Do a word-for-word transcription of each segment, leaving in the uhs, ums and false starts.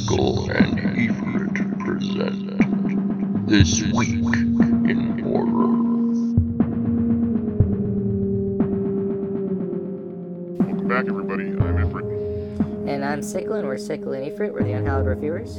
Sickle and Efrit present This Week in Horror. Welcome back, everybody. I'm Ifrit. And I'm Sickle, and we're Sickle and Efrit. We're the Unhallowed Reviewers.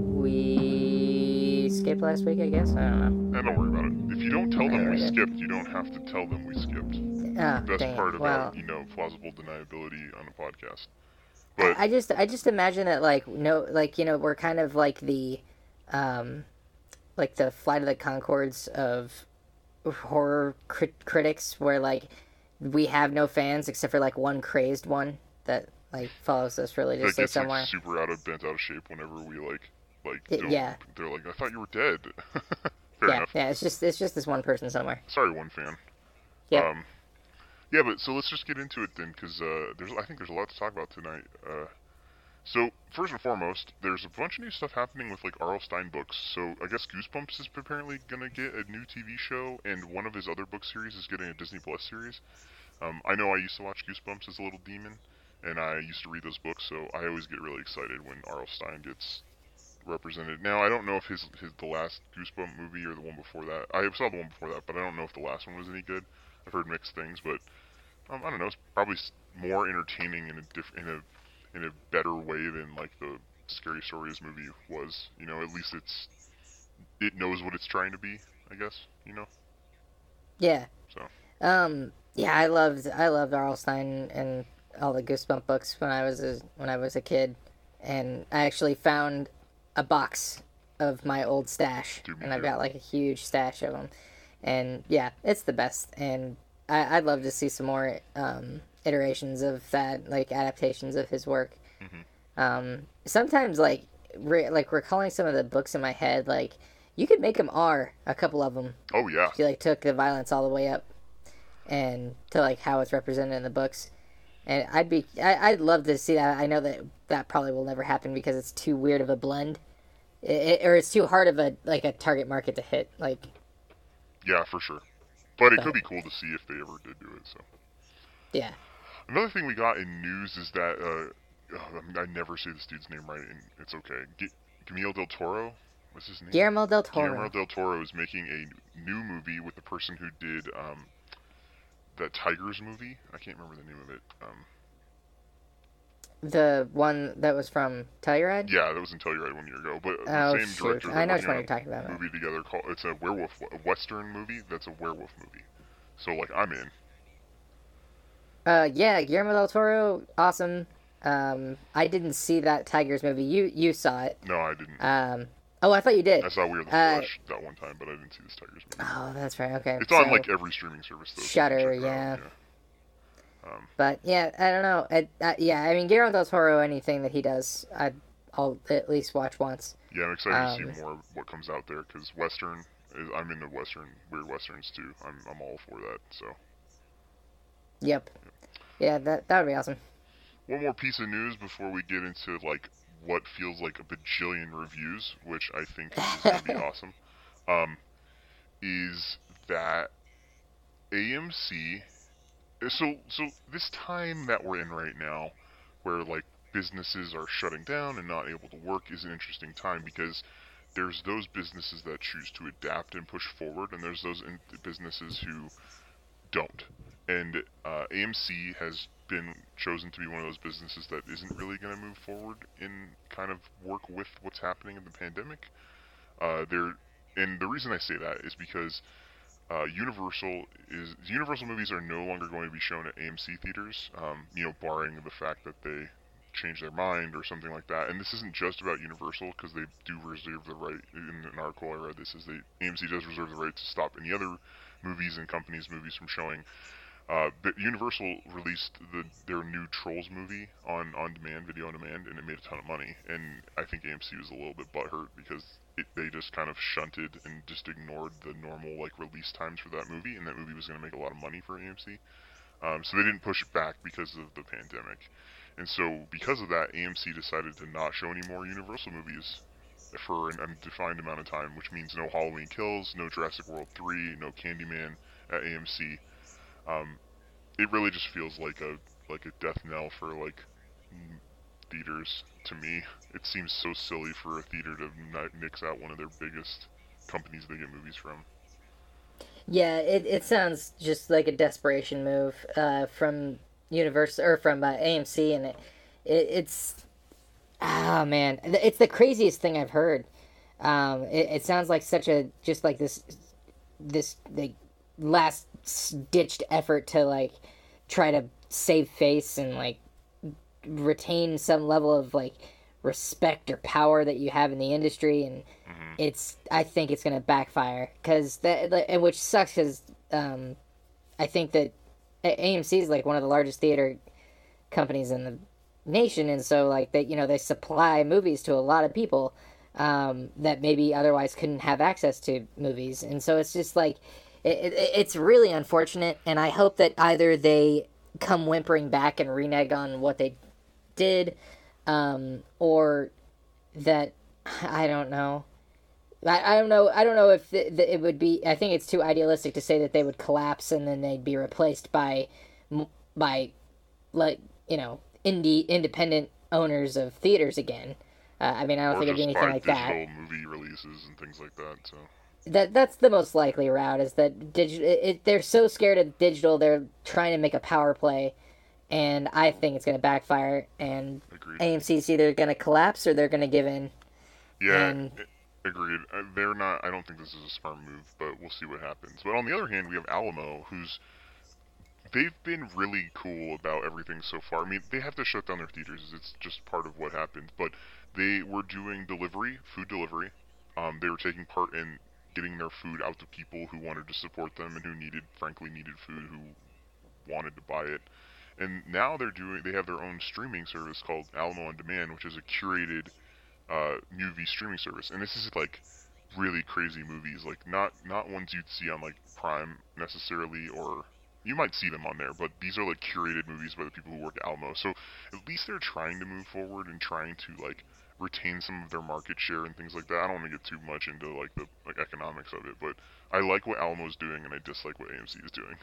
We skipped last week, I guess? I don't know. And don't worry about it. If you don't tell them we Alright. skipped, you don't have to tell them we skipped. Ah, Best dang part it. about, Well, you know, plausible deniability on a podcast. But, I, I just I just imagine that, like, no, like, you know, we're kind of like the, um, like the Flight of the Conchords of horror crit- critics, where, like, we have no fans except for, like, one crazed one that, like, follows us that religiously gets somewhere. like super out of bent out of shape whenever we like like Y- don't, yeah. they're like, I thought you were dead. Fair yeah, enough. yeah, it's just it's just this one person somewhere. Sorry, one fan. Yep. Um, yeah, but so let's just get into it then, because uh, there's I think there's a lot to talk about tonight. Uh, so first and foremost, there's a bunch of new stuff happening with like R L. Stine books. So I guess Goosebumps is apparently gonna get a new T V show, and one of his other book series is getting a Disney Plus series. Um, I know I used to watch Goosebumps as a little demon, and I used to read those books, so I always get really excited when R L. Stine gets represented. Now, I don't know if his, his the last Goosebump movie or the one before that. I saw the one before that, but I don't know if the last one was any good. I've heard mixed things, but um, I don't know. It's probably more entertaining in a diff- in a in a better way than like the Scary Stories movie was. You know, at least it's it knows what it's trying to be. I guess you know. Yeah. So. Um. Yeah, I loved I loved R L. Stine and all the Goosebump books when I was a, when I was a kid, and I actually found a box of my old stash, Dude, me and I've too. got like a huge stash of them, and yeah, it's the best. And I, I'd love to see some more um, iterations of that, like adaptations of his work. Mm-hmm. Um, sometimes, like re- like recalling some of the books in my head, like you could make them R, a couple of them. Oh yeah. If you like took the violence all the way up, and to like how it's represented in the books. And I'd be, I, I'd love to see that. I know that that probably will never happen because it's too weird of a blend, it, or it's too hard of a like a target market to hit. Like, Yeah, for sure. But it But- could be cool to see if they ever did do it. So yeah, another thing we got in news is that uh, oh, I, mean, I never say this dude's name right, and it's okay. G- Guillermo del Toro. What's his name? Guillermo del Toro, Guillermo del Toro is making a new movie with the person who did um, that Tigers movie. I can't remember the name of it. Um, the one that was from Telluride. yeah, that was in Telluride one year ago. But the Oh same shoot, director. I they're know which working one on you're talking about. a movie together called. It's a werewolf, a western movie. That's a werewolf movie. So like, I'm in. Uh, yeah, Guillermo del Toro, awesome. Um, I didn't see that Tigers movie. You you saw it. No, I didn't. Um, oh, I thought you did. I saw Weird the uh, Flesh that one time, but I didn't see this Tigers movie. Oh, that's right. Okay, It's on so- like every streaming service though. so you can Shudder, check it out, yeah. yeah. Um, But yeah, I don't know. I, uh, yeah, I mean Guillermo del Toro, anything that he does, I'd, I'll at least watch once. yeah, I'm excited Um, to see more of what comes out there because Western. Is, I'm into Western, weird Westerns too. I'm I'm all for that. So Yep. Yeah, that that would be awesome. one more piece of news before we get into like what feels like a bajillion reviews, which I think is gonna be awesome. Um, is that A M C? So so this time that we're in right now, where like businesses are shutting down and not able to work, is an interesting time because there's those businesses that choose to adapt and push forward, and there's those in- businesses who don't. And uh, A M C has been chosen to be one of those businesses that isn't really going to move forward and kind of work with what's happening in the pandemic. Uh, they're, and the reason I say that is because uh, Universal is Universal movies are no longer going to be shown at A M C theaters. Um, you know, barring the fact that they change their mind or something like that. And this isn't just about Universal because they do reserve the right. In an article I read, this is they A M C does reserve the right to stop any other movies and companies' movies from showing. Uh, but Universal released the, their new Trolls movie on on demand, video on demand, and it made a ton of money. And I think A M C was a little bit butthurt because it, they just kind of shunted and just ignored the normal like release times for that movie, and that movie was going to make a lot of money for A M C. Um, so they didn't push it back because of the pandemic. And so because of that, A M C decided to not show any more Universal movies for an undefined amount of time, which means no Halloween Kills, no Jurassic World three, no Candyman at A M C. Um, it really just feels like a like a death knell for like theaters. To me, it seems so silly for a theater to not nix out one of their biggest companies they get movies from. Yeah, it, it sounds just like a desperation move uh, from Universal or from uh, A M C, and it, it it's ah man, it's the craziest thing I've heard. Um, it, it sounds like such a just like this this like last ditched effort to like try to save face and like retain some level of like respect or power that you have in the industry, and Mm-hmm. it's I think it's gonna backfire because that and which sucks because um, I think that A M C is like one of the largest theater companies in the nation, and so like they you know they supply movies to a lot of people um, that maybe otherwise couldn't have access to movies, and so it's just like it, it, it's really unfortunate, and I hope that either they come whimpering back and renege on what they did, um, or that I don't know. I, I don't know. I don't know if the, the, it would be. I think it's too idealistic to say that they would collapse and then they'd be replaced by, by, like you know, indie independent owners of theaters again. Uh, I mean, I don't Or think it'd be just anything by like digital that. movie releases and things like that. So That that's the most likely route. Is that digital? It, it, they're so scared of digital. They're trying to make a power play, and I think it's going to backfire. And agreed. A M C's either going to collapse or they're going to give in. Yeah, And a- agreed. Uh, They're not. I don't think this is a smart move, but we'll see what happens. But on the other hand, we have Alamo, who's they've been really cool about everything so far. I mean, they have to shut down their theaters. It's just part of what happens. But they were doing delivery, food delivery. Um, they were taking part in getting their food out to people who wanted to support them and who needed, frankly, needed food, who wanted to buy it. And now they're doing. They have their own streaming service called Alamo On Demand, which is a curated uh, movie streaming service. And this is like really crazy movies, like not not ones you'd see on like Prime necessarily, or you might see them on there, but these are like curated movies by the people who work at Alamo. So at least they're trying to move forward and trying to like retain some of their market share and things like that. I don't want to get too much into like the like economics of it, but I like what Alamo's doing and I dislike what A M C is doing.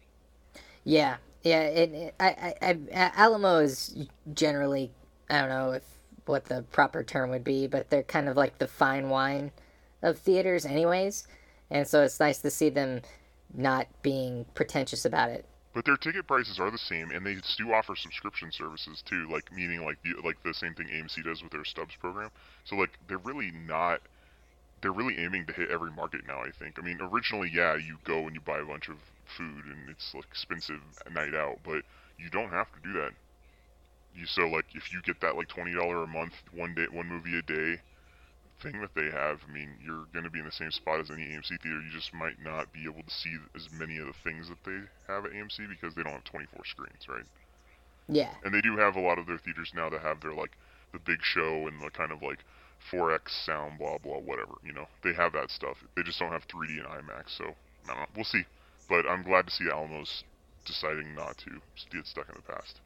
yeah, yeah. It, it I, I, I Alamo is generally I don't know if what the proper term would be, but they're kind of like the fine wine of theaters, anyways. And so it's nice to see them not being pretentious about it. But their ticket prices are the same, and they do offer subscription services too, like meaning like the like the same thing A M C does with their Stubs program. So like they're really not they're really aiming to hit every market now, I think. I mean, originally, yeah, you go and you buy a bunch of food and it's like expensive a night out, but you don't have to do that. You so like if you get that like twenty dollar a month, one day, one movie a day thing that they have, I mean, you're going to be in the same spot as any A M C theater. You just might not be able to see as many of the things that they have at A M C because they don't have twenty-four screens, right? Yeah, And they do have a lot of their theaters now that have their like the big show and the kind of like four X sound, blah blah, whatever. You know, they have that stuff. They just don't have three D and IMAX. So I don't know. We'll see. But I'm glad to see Alamos deciding not to get stuck in the past.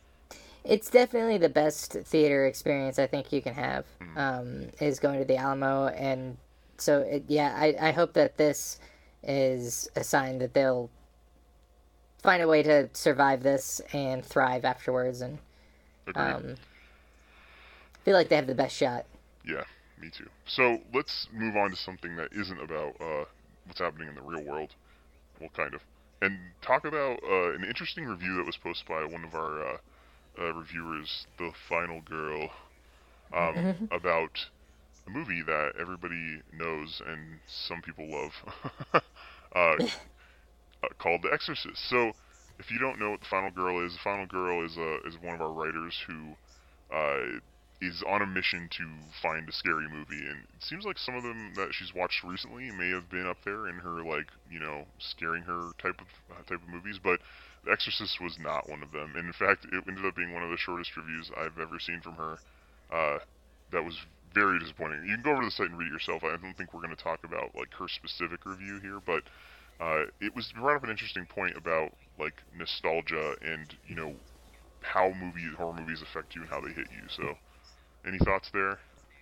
it's definitely the best theater experience I think you can have. Mm. Um, is going to the Alamo, and so it, yeah, I I hope that this is a sign that they'll find a way to survive this and thrive afterwards, and Agreed. um, feel like they have the best shot. Yeah, me too. So let's move on to something that isn't about uh, what's happening in the real world. Well, kind of. And talk about uh, an interesting review that was posted by one of our uh, uh, reviewers, The Final Girl, um, about a movie that everybody knows and some people love, uh, uh, called The Exorcist. So, if you don't know what The Final Girl is, The Final Girl is uh, is one of our writers who uh, is on a mission to find a scary movie, and it seems like some of them that she's watched recently may have been up there in her like you know scaring her type of uh, type of movies, but The Exorcist was not one of them. And in fact, it ended up being one of the shortest reviews I've ever seen from her. Uh, that was very disappointing. You can go over to the site and read it yourself. I don't think we're going to talk about like her specific review here, but uh, it was brought up an interesting point about like nostalgia and you know how movies horror movies affect you and how they hit you. So. Any thoughts there?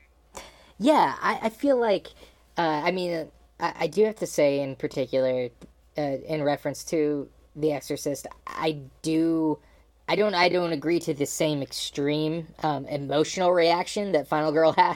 Yeah, I, I feel like, uh, I mean, I, I do have to say in particular, uh, in reference to The Exorcist, I do I don't I don't agree to the same extreme um, emotional reaction that Final Girl had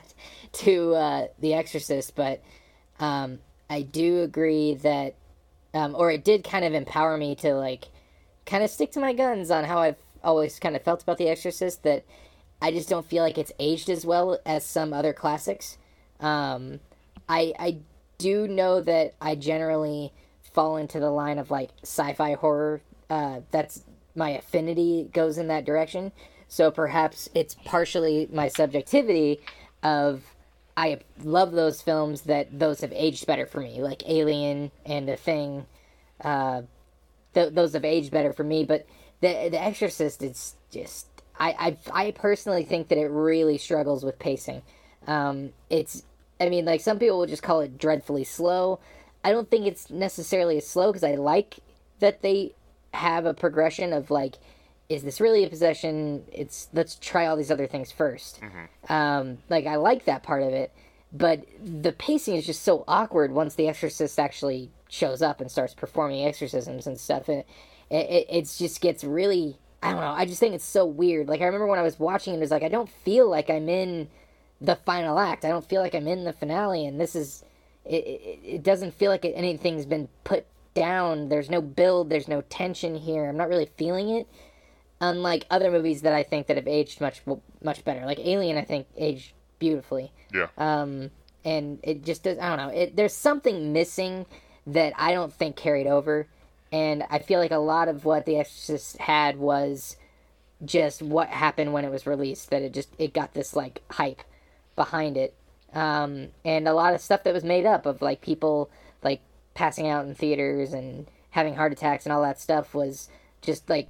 to uh, The Exorcist, but um, I do agree that, um, or it did kind of empower me to like kind of stick to my guns on how I've always kind of felt about The Exorcist. That I just don't feel like it's aged as well as some other classics. Um, I I do know that I generally fall into the line of like sci-fi horror. Uh, that's my affinity goes in that direction. So perhaps it's partially my subjectivity of I love those films that those have aged better for me, like Alien and The Thing. Uh, th- those have aged better for me, but the The Exorcist, it's just I I I personally think that it really struggles with pacing. Um, it's I mean, like some people would just call it dreadfully slow. I don't think it's necessarily as slow because I like that they have a progression of like, is this really a possession? It's let's try all these other things first. Mm-hmm. Um, like I like that part of it, but the pacing is just so awkward once the exorcist actually shows up and starts performing exorcisms and stuff. And it, it it's just gets really, I don't know. I just think it's so weird. Like I remember when I was watching it, it was like I don't feel like I'm in the final act. I don't feel like I'm in the finale, and this is. It, it, it doesn't feel like anything's been put down. There's no build. There's no tension here. I'm not really feeling it. Unlike other movies that I think that have aged much much better. Like Alien, I think aged beautifully. Yeah. Um, and it just does. I don't know. It, there's something missing that I don't think carried over, and I feel like a lot of what The Exorcist had was just what happened when it was released. That it just it got this like hype behind it. Um, and a lot of stuff that was made up of like people like passing out in theaters and having heart attacks and all that stuff was just like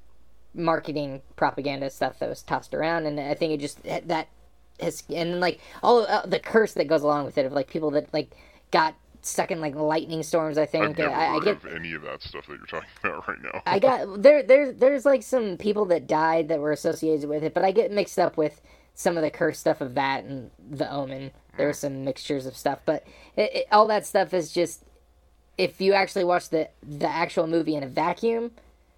marketing propaganda stuff that was tossed around. And I think it just that has, and like all of, uh, the curse that goes along with it of like people that like got stuck in like lightning storms. I think I've never I, heard I get of any of that stuff that you're talking about right now. I got there there there's like some people that died that were associated with it, but I get mixed up with some of the curse stuff of that and The Omen. There were some mixtures of stuff, but it, it, all that stuff is just, if you actually watch the the actual movie in a vacuum,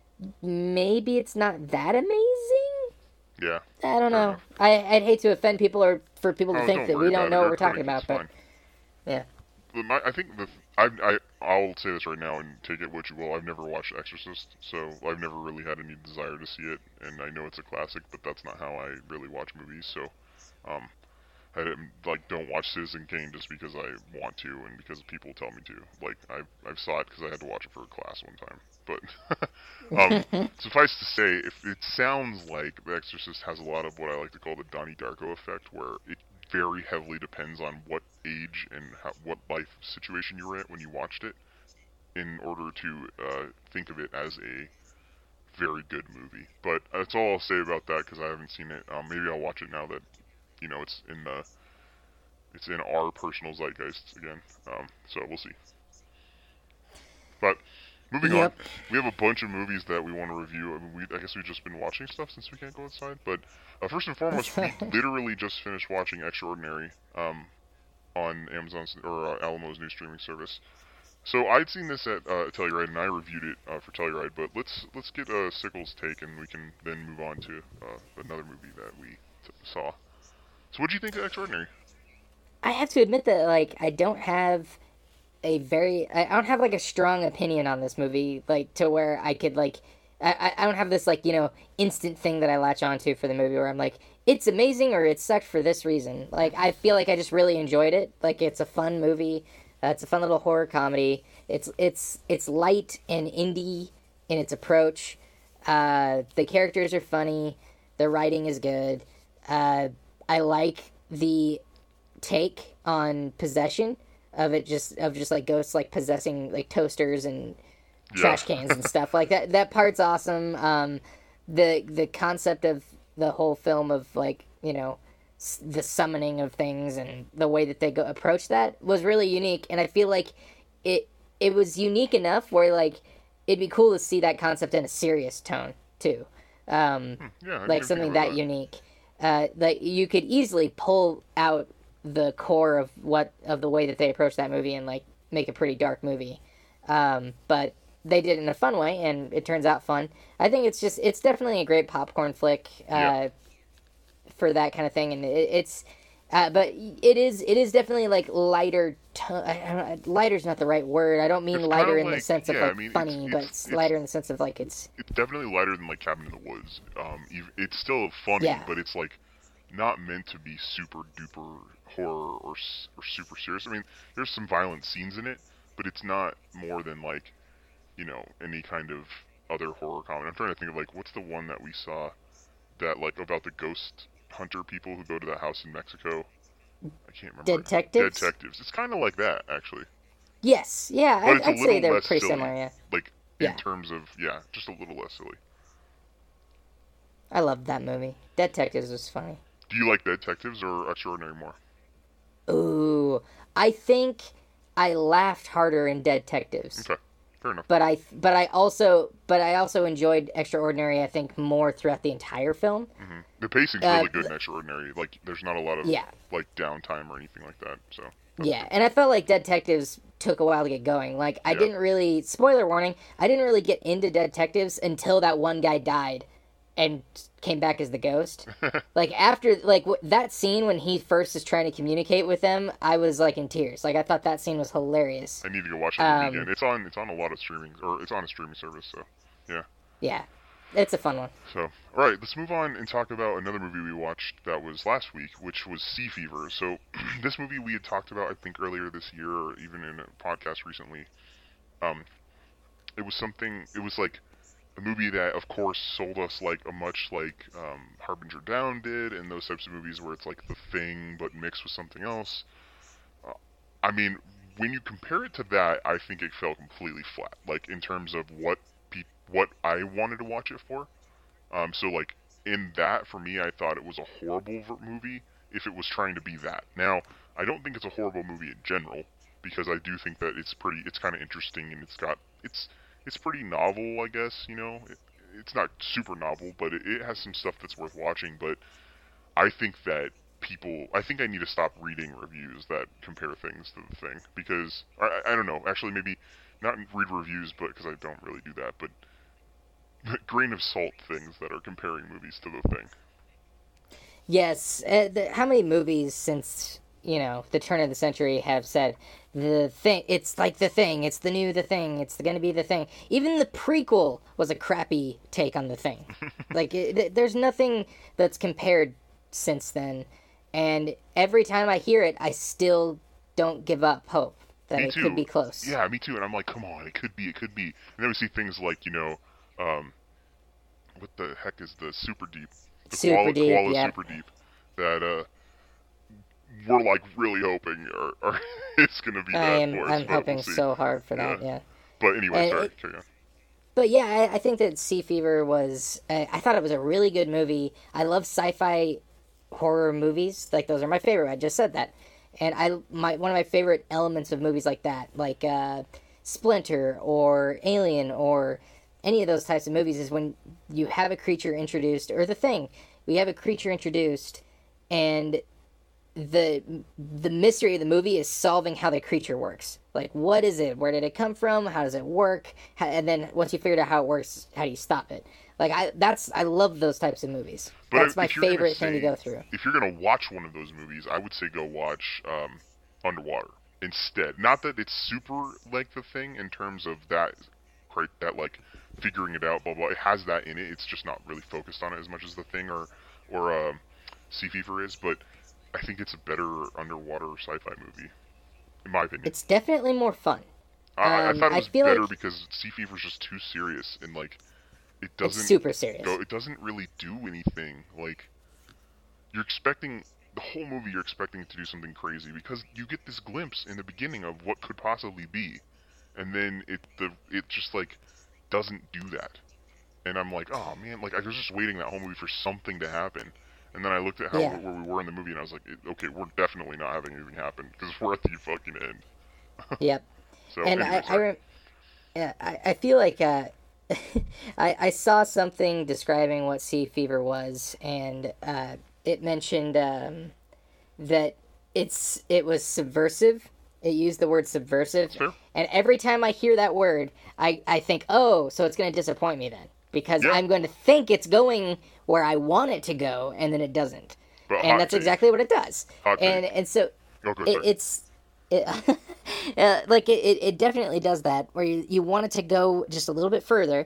maybe it's not that amazing. Yeah. I don't know. I, I'd hate to offend people or for people to oh, think that we don't know what we're talking about, but fine. yeah. My, I think the I, I I'll say this right now and take it what you will. I've never watched Exorcist, so I've never really had any desire to see it, and I know it's a classic, but that's not how I really watch movies. So, um, I didn't, like don't watch Citizen Kane just because I want to and because people tell me to. Like I I saw it because I had to watch it for a class one time. But um, suffice to say, if it sounds like The Exorcist has a lot of what I like to call the Donnie Darko effect, where it very heavily depends on what age and how, what life situation you're in when you watched it, in order to uh, think of it as a very good movie. But that's all I'll say about that because I haven't seen it. Um, maybe I'll watch it now that you know it's in the it's in our personal zeitgeist again. Um, so we'll see. But moving Yep. on, we have a bunch of movies that we want to review. I mean, we, I guess we've just been watching stuff since we can't go outside. But uh, first and foremost, we literally just finished watching Extraordinary um, on Amazon's or uh, Alamo's new streaming service. So I'd seen this at uh, Telluride, and I reviewed it uh, for Telluride. But let's let's get uh, Sickles' take, and we can then move on to uh, another movie that we t- saw. So what do you think of Extraordinary? I have to admit that like I don't have a very I don't have like a strong opinion on this movie, like to where I could like I, I don't have this like, you know, instant thing that I latch onto for the movie where I'm like, it's amazing or it sucked for this reason. Like I feel like I just really enjoyed it. Like it's a fun movie. Uh, it's a fun little horror comedy. It's it's it's light and indie in its approach. Uh, the characters are funny. The writing is good. Uh, I like the take on possession of it, just of just like ghosts like possessing like toasters and Yeah. trash cans and stuff like that. That part's awesome. Um, the the concept of the whole film of like, you know, s- the summoning of things and the way that they go approach that was really unique, and I feel like it it was unique enough where like it'd be cool to see that concept in a serious tone too. Um, Yeah, I like can something agree that with unique. Uh, like you could easily pull out the core of what of the way that they approach that movie and like make a pretty dark movie. Um, but they did it in a fun way, and it turns out fun. I think it's just it's definitely a great popcorn flick uh, Yeah. for that kind of thing, and it, it's. Uh, but it is it is definitely like lighter. T- I don't know, lighter's not the right word. I don't mean It's lighter kinda in the like- sense of yeah, I like mean, it's- funny, but it's- it's, it's- lighter in the sense of like it's It's definitely lighter than like Cabin in the Woods. Um, ev- it's still funny, Yeah. but it's like not meant to be super duper horror or s- or super serious. I mean, there's some violent scenes in it, but it's not more than like, you know, any kind of other horror comedy. I'm trying to think of like what's the one that we saw that like about the ghost hunter people who go to the house in Mexico. I can't remember. Detectives? Detectives. It's kind of like that actually, yes, yeah. but I'd, it's a I'd little say they're less pretty silly. similar. Yeah, Like Yeah. in terms of yeah, just a little less silly. I loved that movie. Detectives was funny. Do you like Detectives or Extraordinary more? Ooh, I think I laughed harder in Detectives. Okay, fair enough. But I but I also but I also enjoyed Extraordinary. I think more throughout the entire film. hmm The pacing's Uh, really good in Extraordinary. Like, there's not a lot of Yeah. like downtime or anything like that. So Yeah, and I felt like Detectives took a while to get going. Like I Yeah. didn't really spoiler warning. I didn't really get into Detectives until that one guy died and came back as the ghost. Like after like w- that scene when he first is trying to communicate with them, I was like in tears. Like I thought that scene was hilarious. I need to go watch that movie Um, again. It's on. It's on a lot of streaming, or it's on a streaming service. So yeah. Yeah, it's a fun one. So all right, let's move on and talk about another movie we watched that was last week, which was Sea Fever. So this movie we had talked about, I think, earlier this year, or even in a podcast recently. Um, it was something. It was like a movie that, of course, sold us like a much like um, Harbinger Down did, and those types of movies where it's like The Thing but mixed with something else. Uh, I mean, when you compare it to that, I think it fell completely flat. Like in terms of what pe- what I wanted to watch it for. Um, so like in that, for me, I thought it was a horrible ver- movie if it was trying to be that. Now, I don't think it's a horrible movie in general because I do think that it's pretty, it's kind of interesting and it's got, it's, it's pretty novel, I guess. You know, it, it's not super novel, but it, it has some stuff that's worth watching. But I think that people, I think I need to stop reading reviews that compare things to The Thing because I, I don't know. Actually, maybe not read reviews, but because I don't really do that, but grain of salt things that are comparing movies to The Thing. Yes, uh, the, how many movies since you know the turn of the century have said the thing? It's like the thing. It's the new the thing. It's going to be the thing. Even the prequel was a crappy take on the thing. Like it, there's nothing that's compared since then, and every time I hear it, I still don't give up hope that Me it too. could be close. Yeah, me too. And I'm like, come on, it could be, it could be. And then we see things like, you know, um, what the heck is the Super Deep? The Super koala, Deep, koala yeah. Super Deep. That uh, we're like really hoping are, are it's gonna be I that am. for us, I'm but hoping we'll see. so hard for that. Yeah. Yeah. But anyway, Uh, sorry, it- carry on. But yeah, I, I think that Sea Fever was. Uh, I thought it was a really good movie. I love sci-fi horror movies. Like those are my favorite. I just said that, and I my one of my favorite elements of movies like that, like uh, Splinter or Alien or any of those types of movies, is when you have a creature introduced, or The Thing. We have a creature introduced, and the the mystery of the movie is solving how the creature works. Like, what is it? Where did it come from? How does it work? How, and then once you figured out how it works, how do you stop it? Like, I that's I love those types of movies. But That's if my you're gonna favorite thing to say- go through. If you're gonna watch one of those movies, I would say go watch um, Underwater instead. Not that it's super like The Thing in terms of that, cri- that like figuring it out, blah blah. It has that in it. It's just not really focused on it as much as The Thing or or um, Sea Fever is. But I think it's a better underwater sci-fi movie, in my opinion. It's definitely more fun. I, I um, thought it I was feel better like- because Sea Fever's just too serious and like it It's doesn't super serious. go. It doesn't really do anything. Like you're expecting the whole movie. You're expecting it to do something crazy because you get this glimpse in the beginning of what could possibly be, and then it the it just like doesn't do that. And I'm like, oh man, like I was just waiting that whole movie for something to happen. And then I looked at how Yeah. where we were in the movie, and I was like, okay, we're definitely not having anything happen because we're at the fucking end. Yep. So And anyway, I, I, sorry. rem- yeah, I, I feel like uh, I, I saw something describing what Sea Fever was, and uh, it mentioned um, that it's it was subversive. It used the word subversive, Fair. And every time I hear that word, I, I think, oh, so it's going to disappoint me then. Because Yeah. I'm going to think it's going where I want it to go, and then it doesn't. But And hot that's take. exactly what it does. Hot And take. and so Oh, go, it, sorry. it's it, uh, like it, it, it definitely does that, where you, you want it to go just a little bit further,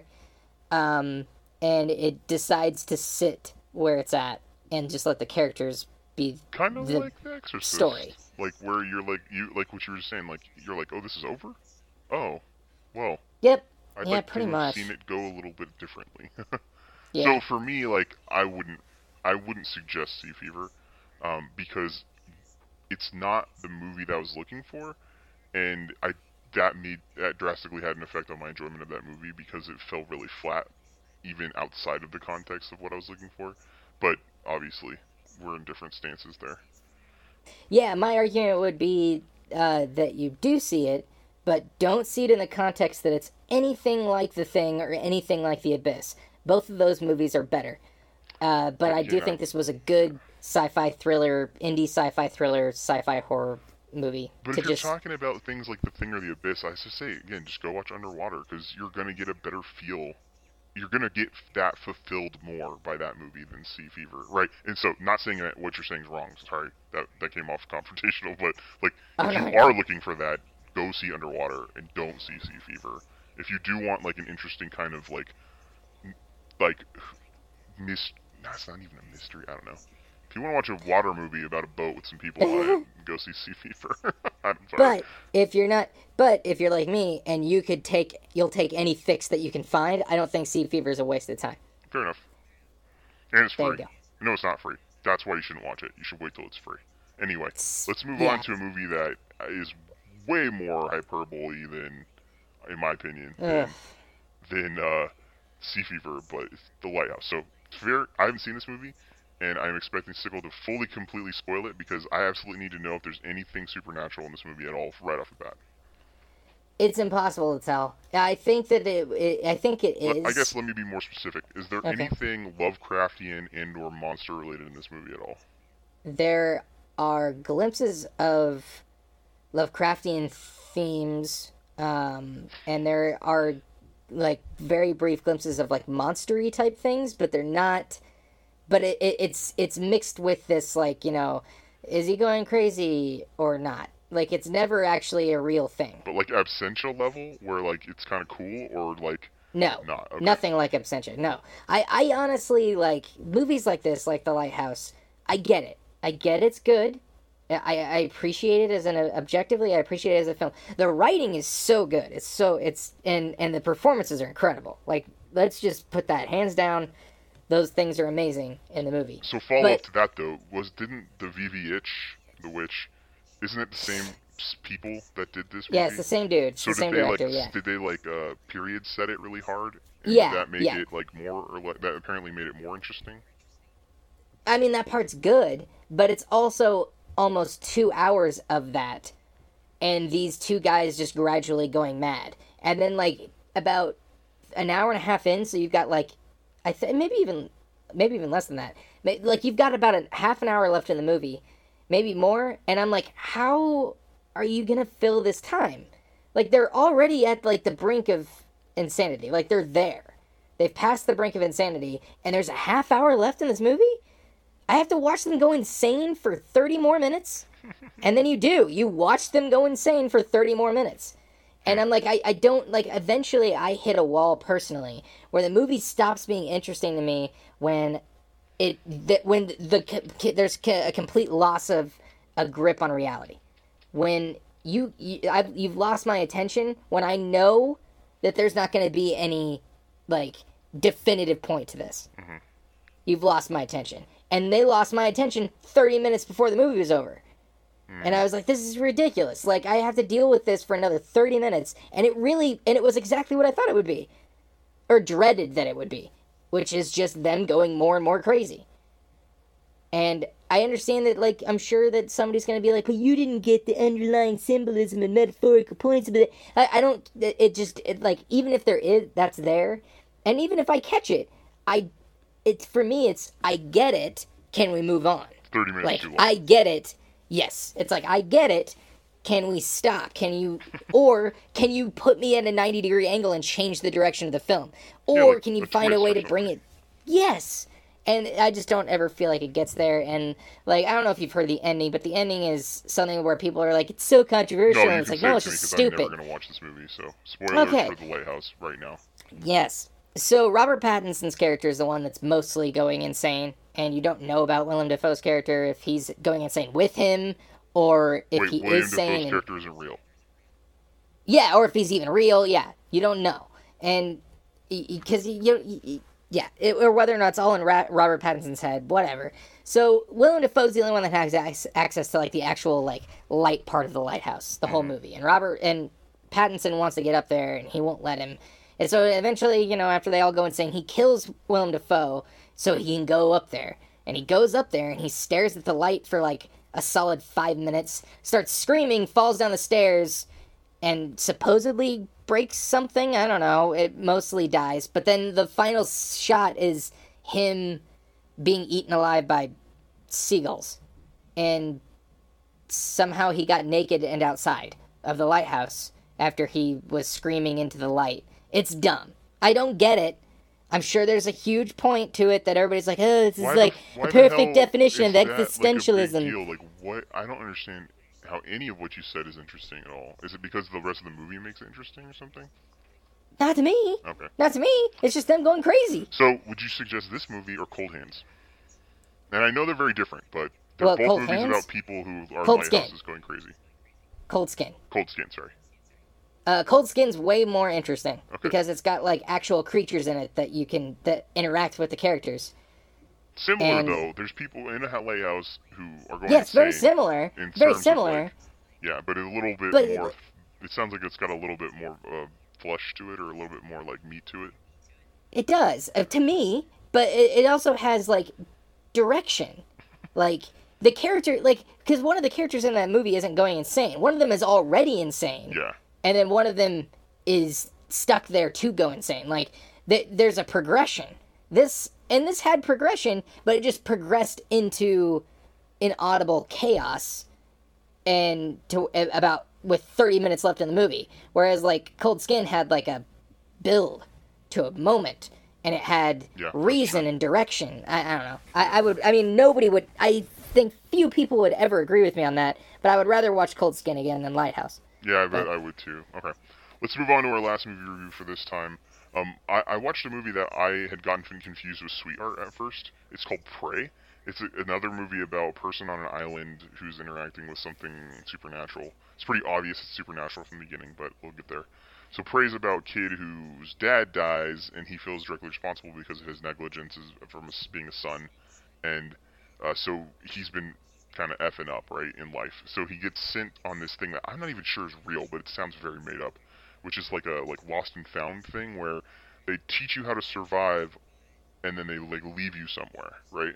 um, and it decides to sit where it's at and just let the characters be Kind of the like The Exorcist. story. Like where you're like you like what you were just saying. Like you're like, oh, this is over. Oh, well, Yep. I'd Yeah, like pretty to have much. seen it go a little bit differently. Yeah. So for me, like I wouldn't, I wouldn't suggest Sea Fever, um, because it's not the movie that I was looking for, and I that made that drastically had an effect on my enjoyment of that movie because it felt really flat, even outside of the context of what I was looking for. But obviously, we're in different stances there. Yeah, my argument would be uh, that you do see it, but don't see it in the context that it's anything like The Thing or anything like The Abyss. Both of those movies are better. Uh, but I do Yeah. think this was a good sci-fi thriller, indie sci-fi thriller, sci-fi horror movie. But to if you're just talking about things like The Thing or The Abyss, I just say again, just go watch Underwater because you're gonna get a better feel. You're gonna get that fulfilled more by that movie than Sea Fever, right? And so, not saying that what you're saying is wrong. Sorry, that that came off confrontational, but like, Oh, if no, you no. are looking for that, go see Underwater and don't see Sea Fever. If you do want like an interesting kind of like, m- like, mis, that's not even a mystery. I don't know. If you want to watch a water movie about a boat with some people on it, go see Sea Fever. I'm sorry. But if you're not, but if you're like me and you could take, you'll take any fix that you can find. I don't think Sea Fever is a waste of time. Fair enough. And it's There free. you go. No, it's not free. That's why you shouldn't watch it. You should wait till it's free. Anyway, let's move Yeah. on to a movie that is way more hyperbole than, in my opinion, than, Ugh. than uh, Sea Fever, but it's The Lighthouse. So, it's fair. I haven't seen this movie, and I'm expecting Sickle to fully, completely spoil it because I absolutely need to know if there's anything supernatural in this movie at all right off the bat. It's impossible to tell. I think that it. it I think it Well, is. I guess let me be more specific. Is there Okay. anything Lovecraftian and or monster related in this movie at all? There are glimpses of Lovecraftian themes, um, and there are like very brief glimpses of like monstery type things, but they're not. But it, it, it's it's mixed with this like, you know, is he going crazy or not? Like it's never actually a real thing. But like Absentia level, where like it's kind of cool, or like No, not? Okay. nothing like Absentia. No, I, I honestly like movies like this, like The Lighthouse. I get it. I get it's good. I, I appreciate it as an objectively. I appreciate it as a film. The writing is so good. It's so it's and and the performances are incredible. Like let's just put that hands down. Those things are amazing in the movie. So follow But- up to that though, was didn't the V V Itch, the witch, isn't it the same s- people that did this movie? Yeah, it's the same dude. It's So the did same they director. like Yeah. did they like uh period set it really hard? And Yeah, Did that make yeah. it like more or like that apparently made it more interesting? I mean, that part's good, but it's also almost two hours of that, and these two guys just gradually going mad. And then, like, about an hour and a half in, so you've got, like, I th- maybe even, maybe even less than that. Ma- Like, you've got about a half an hour left in the movie, maybe more, and I'm like, how are you gonna fill this time? Like, they're already at, like, the brink of insanity. Like, they're there. They've passed the brink of insanity, and there's a half hour left in this movie? I have to watch them go insane for thirty more minutes? And then you do. You watch them go insane for thirty more minutes. And I'm like, I, I don't, like, eventually I hit a wall personally where the movie stops being interesting to me when it, that when the, the there's a complete loss of a grip on reality. When you, you I've, you've lost my attention when I know that there's not going to be any, like, definitive point to this. You've lost my attention. And they lost my attention thirty minutes before the movie was over. And I was like, this is ridiculous. Like, I have to deal with this for another thirty minutes. And it really, and it was exactly what I thought it would be. Or dreaded that it would be. Which is just them going more and more crazy. And I understand that, like, I'm sure that somebody's going to be like, but you didn't get the underlying symbolism and metaphorical points of it. I, I don't, it, it just, it, like, even if there is, that's there. And even if I catch it, I, it's, for me, it's, I get it. Can we move on? Thirty minutes Like, too long. I get it. Yes. It's like, I get it. can we stop? Can you, or can you put me at a ninety degree angle and change the direction of the film? Or Yeah, like can you a find a twist way or to bring something. it? Yes. And I just don't ever feel like it gets there. And, like, I don't know if you've heard the ending, but the ending is something where people are like, it's so controversial. No, and you it's can like, say no, it it's to me just because I'm stupid. never going to watch this movie, so spoilers Okay. for The Lighthouse right now. Yes. So Robert Pattinson's character is the one that's mostly going insane, and you don't know about Willem Dafoe's character, if he's going insane with him, or if Wait, he William is Dafoe's sane. And, character isn't real. yeah, or if he's even real. Yeah, you don't know, and because you, you, you, yeah, it, or whether or not it's all in Ra- Robert Pattinson's head, whatever. So Willem Dafoe's the only one that has ac- access to like the actual like light part of the lighthouse, the whole movie, and Robert and Pattinson wants to get up there, and he won't let him. And so eventually, you know, after they all go insane, he kills Willem Dafoe so he can go up there. And he goes up there and he stares at the light for like a solid five minutes, starts screaming, falls down the stairs, and supposedly breaks something. I don't know. It mostly dies. But then the final shot is him being eaten alive by seagulls. And somehow he got naked and outside of the lighthouse after he was screaming into the light. It's dumb. I don't get it. I'm sure there's a huge point to it that everybody's like, oh, this is Why like the, why a the perfect hell definition is of that, existentialism. Like, a big deal? Like, what? I don't understand how any of what you said is interesting at all. Is it because the rest of the movie makes it interesting or something? Not to me. Okay. Not to me. It's just them going crazy. So, would you suggest this movie or Cold Hands? And I know they're very different, but they're Well, both Cold movies Hands? about people who are Cold in Skin. lighthouses going crazy. Cold Skin. Cold Skin, sorry. Uh, Cold Skin's way more interesting Okay. because it's got like actual creatures in it that you can that interact with the characters. Similar And- though, there's people in a lighthouse who are going Yeah, it's very insane similar. in Very terms of, similar. like- yeah, but a little bit But- more. It sounds like it's got a little bit more uh, flesh to it, or a little bit more like meat to it. It does, uh, to me, but it, it also has, like, direction. Like, the character, like, because one of the characters in that movie isn't going insane. One of them is already insane. Yeah. And then one of them is stuck there to go insane. Like, th- there's a progression. This, and this had progression, but it just progressed into inaudible chaos and to about with thirty minutes left in the movie. Whereas, like, Cold Skin had, like, a build to a moment, and it had Yeah, that's reason true. and direction. I, I don't know. I, I would. I mean, nobody would. I think few people would ever agree with me on that. But I would rather watch Cold Skin again than Lighthouse. Yeah, I bet I would too. Okay. Let's move on to our last movie review for this time. Um, I, I watched a movie that I had gotten confused with Sweetheart at first. It's called Prey. It's a, another movie about a person on an island who's interacting with something supernatural. It's pretty obvious it's supernatural from the beginning, but we'll get there. So Prey's about a kid whose dad dies, and he feels directly responsible because of his negligence as, from his, being a son. And uh, so he's been kind of effing up, right, in life. So he gets sent on this thing that I'm not even sure is real, but it sounds very made up, which is like a like lost and found thing where they teach you how to survive, and then they like leave you somewhere, right?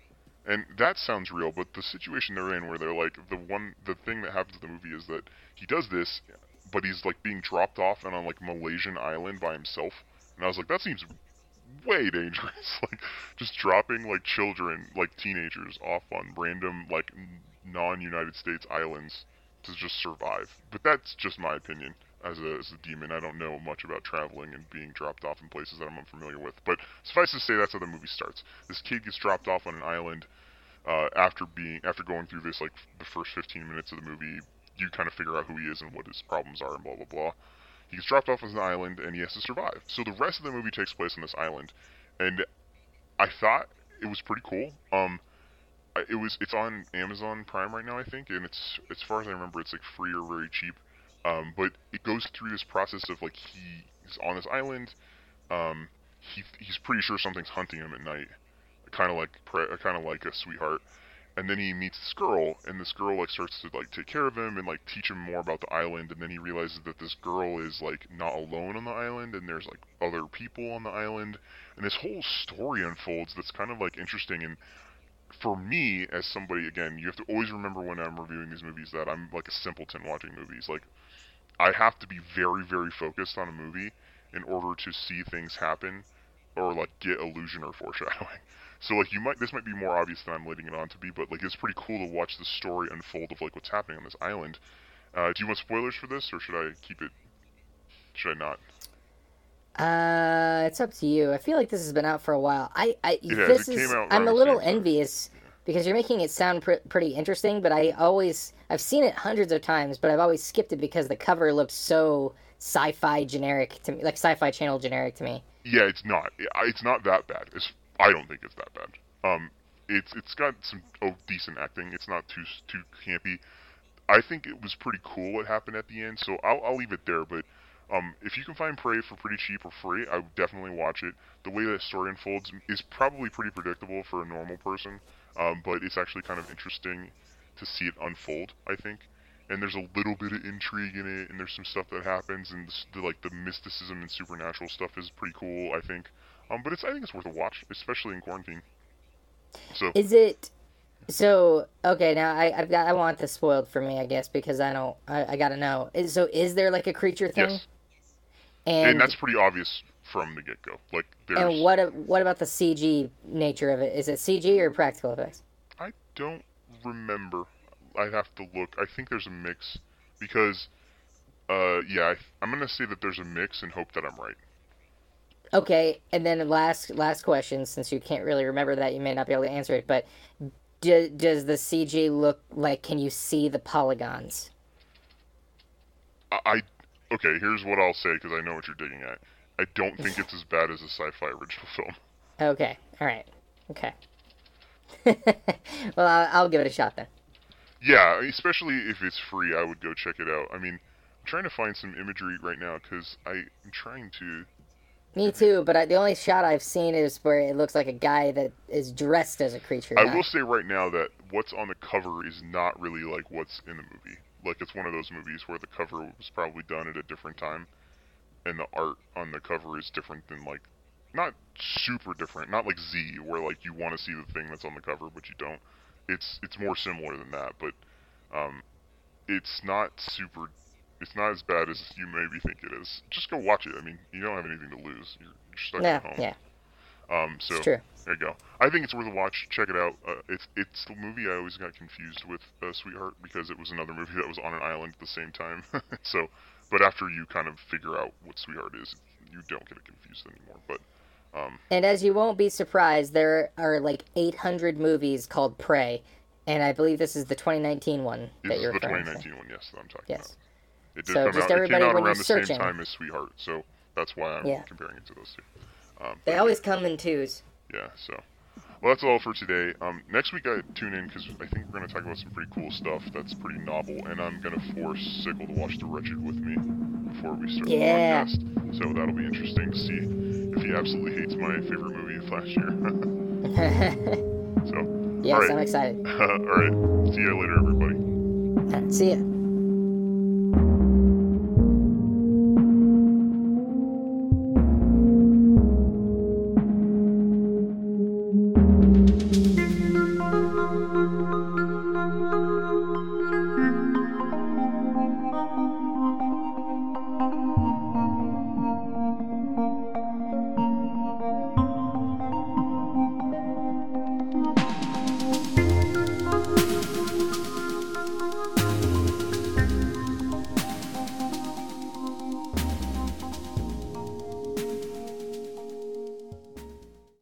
And that sounds real, but the situation they're in, where they're like the one, the thing that happens in the movie is that he does this, but he's like being dropped off on a like Malaysian island by himself, and I was like, that seems way dangerous. Like just dropping like children, like teenagers, off on random like non-United States islands to just survive. But that's just my opinion as a as a demon. I don't know much about traveling and being dropped off in places that I'm unfamiliar with. But suffice to say, that's how the movie starts. This kid gets dropped off on an island uh, after being after going through this like the first fifteen minutes of the movie. You kind of figure out who he is and what his problems are and blah blah blah. He gets dropped off on an island and he has to survive. So the rest of the movie takes place on this island, and I thought it was pretty cool. Um, I- it was it's on Amazon Prime right now, I think, and it's as far as I remember, it's like free or very cheap. Um, but it goes through this process of like he's on this island. Um, he he's pretty sure something's hunting him at night, kind of like kind of like a Sweetheart. And then he meets this girl, and this girl like starts to like take care of him and like teach him more about the island. And then he realizes that this girl is like not alone on the island, and there's like other people on the island. And this whole story unfolds that's kind of like interesting. And for me, as somebody, again, you have to always remember when I'm reviewing these movies that I'm like a simpleton watching movies. Like I have to be very, very focused on a movie in order to see things happen or like get illusion or foreshadowing. So like you might this might be more obvious than I'm letting it on to be, but like it's pretty cool to watch the story unfold of like what's happening on this island. Uh, do you want spoilers for this, or should I keep it? Should I not? Uh, it's up to you. I feel like this has been out for a while. I, I It has. this It came is. out I'm around a the little same time. envious because you're making it sound pr- pretty interesting. But I always, I've seen it hundreds of times, but I've always skipped it because the cover looks so sci-fi generic to me, like Sci-Fi Channel generic to me. Yeah, it's not. It's not that bad. It's, I don't think it's that bad. Um, it's it's got some oh, decent acting. It's not too too campy. I think it was pretty cool what happened at the end, so I'll I'll leave it there. But um, if you can find Prey for pretty cheap or free, I would definitely watch it. The way that story unfolds is probably pretty predictable for a normal person, um, but it's actually kind of interesting to see it unfold, I think. And there's a little bit of intrigue in it, and there's some stuff that happens, and the, like the mysticism and supernatural stuff is pretty cool, I think. Um, but it's I think it's worth a watch, especially in quarantine. So Is it? So okay, now I I've got I want this spoiled for me, I guess, because I don't I, I gotta know. Is, so is there like a creature thing? yes, And and that's pretty obvious from the get go. Like there's and what a- what about the C G nature of it? Is it C G or practical effects? I don't remember. I'd have to look. I think there's a mix because, uh, yeah, I, I'm gonna say that there's a mix and hope that I'm right. Okay, and then last last question, since you can't really remember that, you may not be able to answer it. But do, does the C G look like? Can you see the polygons? I, I okay. Here's what I'll say because I know what you're digging at. I don't think it's as bad as a sci-fi original film. Okay, all right, okay. Well, I'll, I'll give it a shot then. Yeah, especially if it's free, I would go check it out. I mean, I'm trying to find some imagery right now because I'm trying to. Me too, but I, the only shot I've seen is where it looks like a guy that is dressed as a creature. I not- will say right now that what's on the cover is not really like what's in the movie. Like it's one of those movies where the cover was probably done at a different time, and the art on the cover is different than like, not super different, not like Z where like you want to see the thing that's on the cover but you don't. It's it's more similar than that, but um, it's not super. It's not as bad as you maybe think it is. Just go watch it. I mean, you don't have anything to lose. You're, you're stuck yeah, at home. yeah, Um, so it's true. there you go. I think it's worth a watch. Check it out. Uh, it's it's the movie I always got confused with uh, Sweetheart because it was another movie that was on an island at the same time. So, but after you kind of figure out what Sweetheart is, you don't get it confused anymore. But um, And as you won't be surprised, there are like eight hundred movies called Prey, and I believe this is the twenty nineteen one that this is you're the referring twenty to. nineteen one, yes, that I'm talking Yes. about. It did So come just out. It came everybody, out when around you're the same searching- time as Sweetheart, so that's why I'm Yeah. comparing it to those two. Um, They but always come in twos. Yeah, so. Well, that's all for today. Um, next week I tune in because I think we're going to talk about some pretty cool stuff that's pretty novel, and I'm going to force Sickle to watch The Wretched with me before we start Yeah. the podcast. So that'll be interesting to see if he absolutely hates my favorite movie of last year. So, Yes, all right. I'm excited. all right. See you later, everybody. See ya.